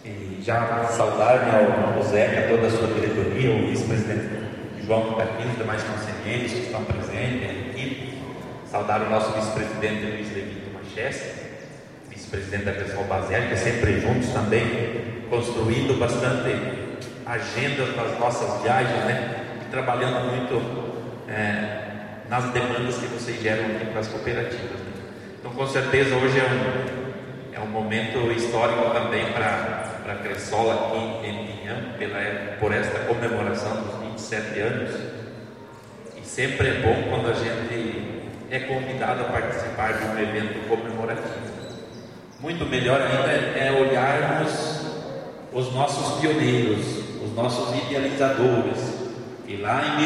E já saudar, né, ao irmão Zeca, a toda a sua diretoria, o vice-presidente João que está aqui, os demais conselheiros que estão presentes, a equipe. Saudar o nosso vice-presidente Luiz Levito Machesta, vice-presidente da Cressol Basílica, sempre juntos também, construindo bastante agenda das nossas viagens, né? E trabalhando muito nas demandas que vocês geram aqui para as cooperativas, né? Então, com certeza, hoje é um momento histórico também para a Cressol aqui em Pinhão, por esta comemoração dos 27 anos. E sempre é bom quando a gente é convidado a participar de um evento comemorativo. Muito melhor ainda é olharmos os nossos pioneiros, os nossos idealizadores, e lá em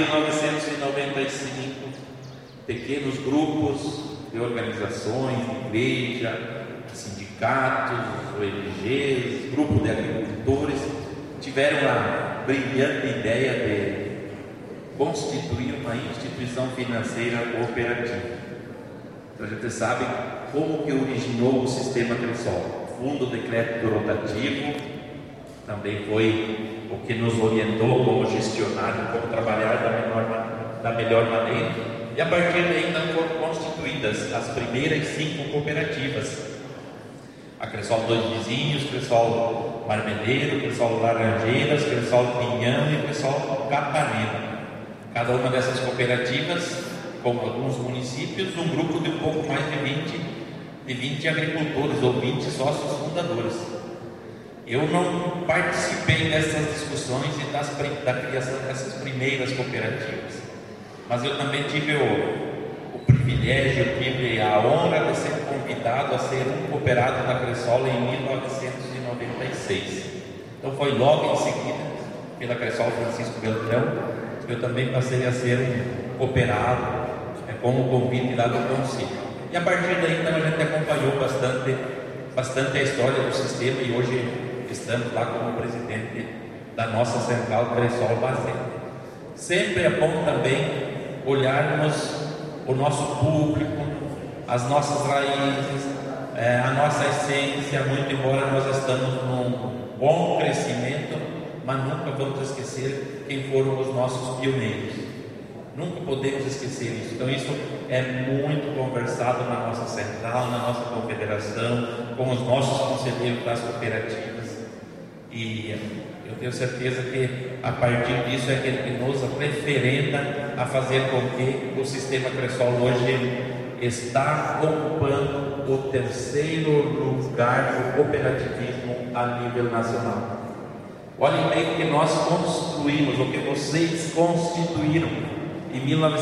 1995, pequenos grupos de organizações, igreja, sindicatos, ONGs, grupo de agricultores, tiveram a brilhante ideia de constituir uma instituição financeira cooperativa. Então a gente sabe como que originou o sistema Cressol. O Fundo de Crédito Rotativo também foi o que nos orientou como gestionar e como trabalhar da melhor maneira. E a partir daí então foram constituídas as primeiras 5 cooperativas. A Cressol Dois Vizinhos, Cressol Marmeleiro, Cressol Laranjeiras, Cressol Pinhão e Cressol Capanema. Cada uma dessas cooperativas, com alguns municípios, um grupo de um pouco mais de 20 agricultores ou 20 sócios fundadores. Eu não participei dessas discussões e da criação dessas primeiras cooperativas, mas eu também tive o privilégio, tive a honra de ser convidado a ser um cooperado da Cressol em 1996. Então foi logo em seguida, pela Cressol Francisco Beltrão, que eu também passei a ser um cooperado, como convite lá do Conselho. E a partir daí então a gente acompanhou bastante a história do sistema, e hoje estamos lá como presidente da nossa central Cressol Basílica. Sempre é bom também olharmos o nosso público, as nossas raízes, a nossa essência, muito embora nós estamos num bom crescimento, mas nunca vamos esquecer quem foram os nossos pioneiros. Nunca podemos esquecer isso. Então isso é muito conversado na nossa central, na nossa confederação, com os nossos conselheiros das cooperativas. E eu tenho certeza que a partir disso é que nos referenda a fazer com que o sistema Cressol hoje está ocupando o 3º lugar do cooperativismo a nível nacional. Olhem bem o que nós construímos, o que vocês constituíram em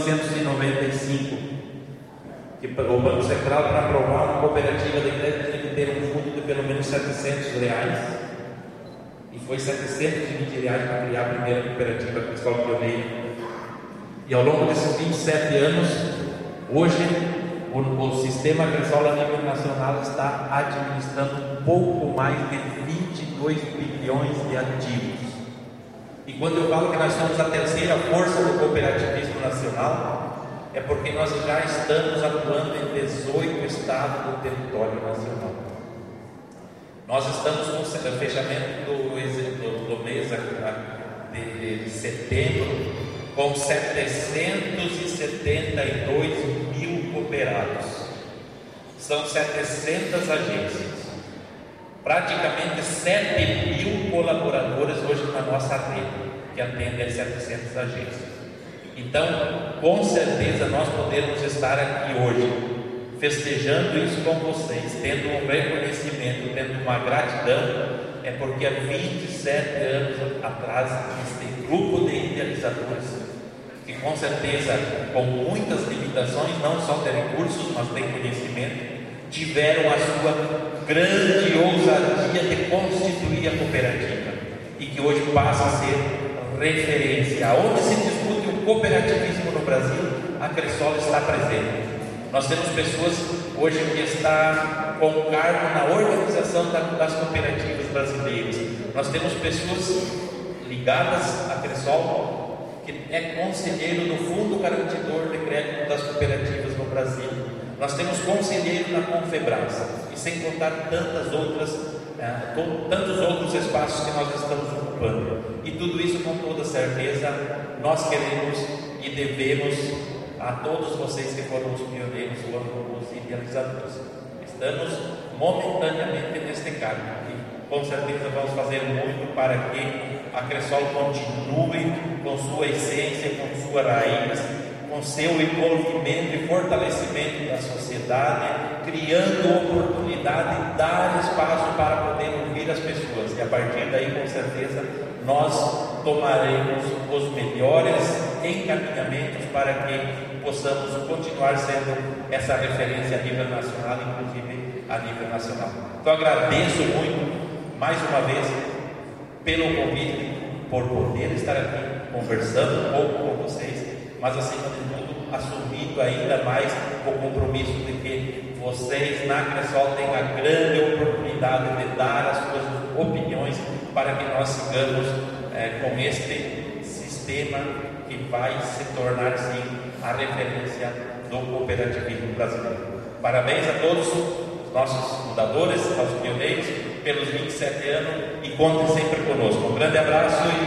1995, que o Banco Central, para aprovar uma cooperativa de crédito, tem que ter um fundo de pelo menos R$700, e foi R$720 para criar a primeira cooperativa Cressol Pioneiro. E ao longo desses 27 anos, hoje o sistema Cressol a nível nacional está administrando um pouco mais de 22 bilhões de ativos. E quando eu falo que nós somos a 3ª força do cooperativismo nacional, é porque nós já estamos atuando em 18 estados do território nacional. Nós estamos com o fechamento do mês de setembro com 772 mil cooperados. São 700 agências, praticamente 7 mil colaboradores hoje na nossa rede, que atende as 700 agências. Então, com certeza nós podemos estar aqui hoje festejando isso com vocês, tendo um reconhecimento, tendo uma gratidão, é porque há 27 anos atrás este grupo de idealizadores, que com certeza com muitas limitações, não só de recursos, mas de conhecimento, tiveram a sua grande ousadia de constituir a cooperativa, e que hoje passa a ser referência. Onde se discute o cooperativismo no Brasil, a Cressol está presente. Nós temos pessoas hoje que estão com cargo na organização das cooperativas brasileiras. Nós temos pessoas ligadas à Cressol, que é conselheiro do Fundo Garantidor de Crédito das Cooperativas no Brasil. Nós temos conselheiro na Confebras, e sem contar tantas outras tantos outros espaços que nós estamos ocupando. E tudo isso, com toda certeza, nós queremos e devemos a todos vocês que foram os pioneiros ou os idealizadores. Estamos momentaneamente neste cargo e com certeza vamos fazer muito para que a Cressol continue com sua essência, com sua raiz, com seu envolvimento e fortalecimento da sociedade, criando oportunidade e dar espaço para poder ouvir as pessoas. E a partir daí, com certeza, nós tomaremos os melhores encaminhamentos para que possamos continuar sendo essa referência a nível nacional, inclusive a nível nacional. Então agradeço muito, mais uma vez, pelo convite, por poder estar aqui conversando um pouco com vocês, mas acima de tudo, assumindo ainda mais o compromisso de que vocês na Cressol têm a grande oportunidade de dar as suas opiniões para que nós sigamos com este sistema que vai se tornar sim a referência do cooperativismo brasileiro. Parabéns a todos os nossos fundadores, aos pioneiros, pelos 27 anos, e contem sempre conosco. Um grande abraço e